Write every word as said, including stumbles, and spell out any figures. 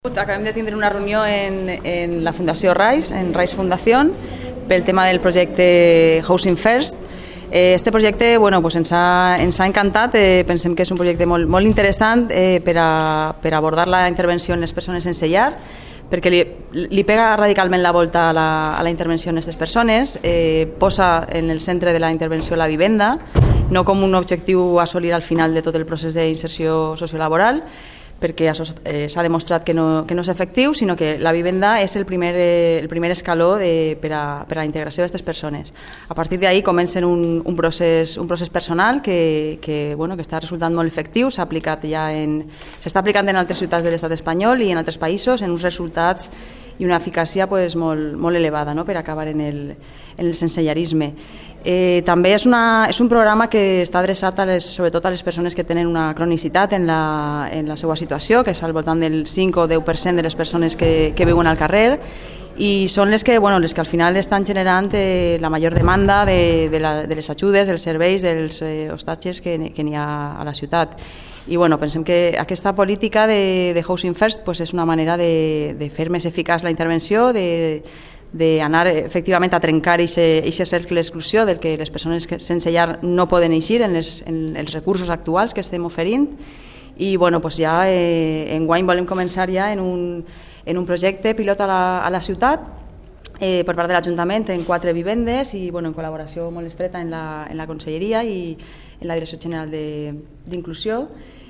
Acabem de tindre una reunió en, en la Fundació RISE, en RISE Fundación, pel tema del projecte Housing First. Eh, este projecte bueno, pues ens, ha, ens ha encantat, eh, pensem que és un projecte molt, molt interessant eh, per, a, per abordar la intervenció en les persones sense llar, perquè li, li pega radicalment la volta a la, a la intervenció en aquestes persones, eh, posa en el centre de la intervenció la vivenda, no com un objectiu a assolir al final de tot el procés d'inserció sociolaboral, perquè això eh, s'ha demostrat que no, que no és efectiu, sinó que la vivenda és el primer, eh, el primer escaló de, per, a, per a la integració d'aquestes persones. A partir d'ahí comencen un, un, procés, un procés personal que, que, bueno, que està resultant molt efectiu, s'ha aplicat ja en, s'està aplicant en altres ciutats de l'estat espanyol i en altres països, en uns resultats i una eficàcia pues, molt, molt elevada, no?, per acabar en el, en el sensellarisme. Eh, també és, una, és un programa que està adreçat a les, sobretot a les persones que tenen una cronicitat en la, en la seva situació, que és al voltant del cinc o deu per cent de les persones que, que viuen al carrer, i són les que, bueno, les que al final estan generant eh, la major demanda de, de, la, de les ajudes, dels serveis, dels eh, hostatges que, que n'hi ha a la ciutat. I bueno, pensem que aquesta política de, de Housing First pues, és una manera de, de fer més eficaç la intervenció, de d'anar efectivament a trencar aquest cercle d'exclusió del que les persones que sense llar no poden eixir en, les, en els recursos actuals que estem oferint. I bueno, pues ja eh, enguany volem començar ja en un, en un projecte pilot a la, a la ciutat eh, per part de l'Ajuntament en quatre vivendes i bueno, en col·laboració molt estreta en la, en la Conselleria i en la Direcció General d'Inclusió.